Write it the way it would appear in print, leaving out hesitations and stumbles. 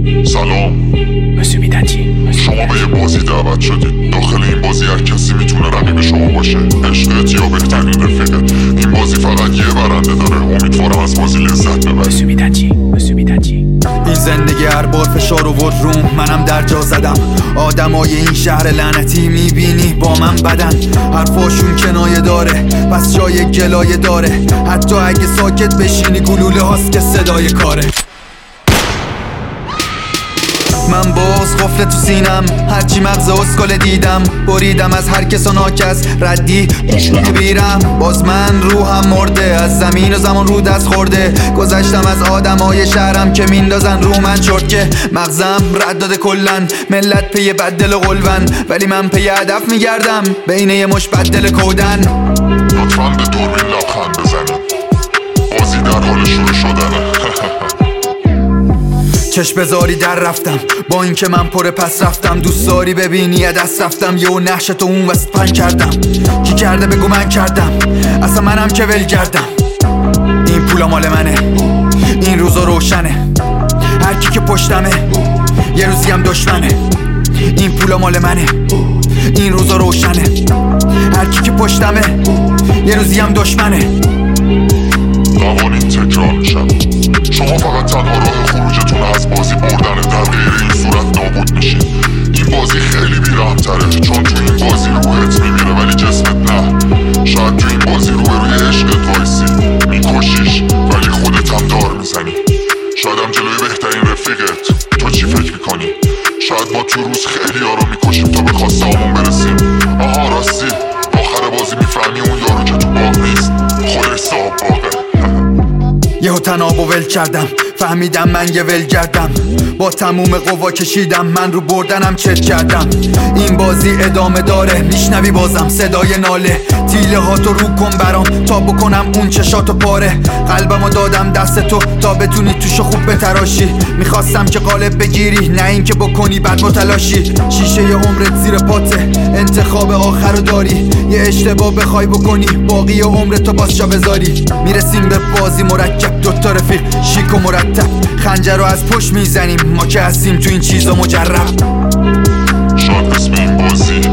سلام، شما به یه بازی دعوت شدید. داخل این بازی هر کسی میتونه رقیب شما باشه، عشقت یا بهترین رفیقت. این بازی فقط یه برنده داره، امیدوارم از بازی لذت ببرید. این زندگی هر بار فشار آورد روم، منم در جا زدم. آدمای این شهر لعنتی میبینی با من بدن، حرفاشون کنایه داره پس جای گلایه داره. حتی اگه ساکت بشینی گلوله هاست که صدای کاره. من باز قفل تو سینم، هرچی مغز اسکل دیدم بریدم از هر کس و ناکس ردی بیرم. باز من روحم مرده، از زمین و زمان رو دست خورده. گذشتم از آدمای شهرم که میندازن رو من چرت که مغزم رد داده کلن. ملت پی بدل و قلون، ولی من پی هدف میگردم بین یه مش بدل کودن. لطفاً به دوربین لبخند بزنید، بازی در حال شروع شدنه. چشم بذاری در رفتم با اینکه من پر پس رفتم. دوست داری ببینی دست رفتم، یه نقشتو اون وسط پن کردم. کی کرده بگو من کردم، اصلا منم که ول کردم. این پولا مال منه، این روزا روشنه. هر کی که پشتمه یه روزی هم دشمنه. این پولا مال منه، این روزا روشنه. هر کی که پشتمه یه روزی هم دشمنه. قوانین تکرار میشن، شما فقط تنها راه خروجتون از بازی بردنه. در غیر این صورت نابود میشین. این بازی خیلی بی‌رحم‌تره، چون تو این بازی روحت میمیره ولی جسمت نه. شاید تو این بازی روی عشقت وایسی میکشیش ولی خودت هم دار میزنی. شاید هم جلوی بهترین رفیقت. تو چی فکر میکنی؟ شاید ما تو روز خیلی ها رو میکشیم تا به خواسته‌هامون برسیم. آها راستی، آخر بازی میفهمی اون یارو که تو باغ نیست خودش صاحب باغه. یهو تنابو ول کردم، فهمیدم من یه ول کردم. با تموم قوا کشیدم، من رو بردنم چت کردم. این بازی ادامه داره، میشنوی بازم صدای ناله. تیله هاتو رو کن برام تا بکنم اون چشاتو پاره. قلبمو دادم دست تو تا بتونی توشو خوب بتراشی. میخواستم که قالب بگیری، نه این که بکنی بعد متلاشی. شیشه ی عمرت زیر پاته، انتخاب آخرو داری. یه اشتباه بخوای بکنی باقی عمرتو باز جا بذاری. میرسیم به بازی مرکب، دوتا رفیق شیک و مرتب. خنجر رو از پشت میزنیم، ما که هستیم تو این چیزا مجرب. شاید اسم این بازی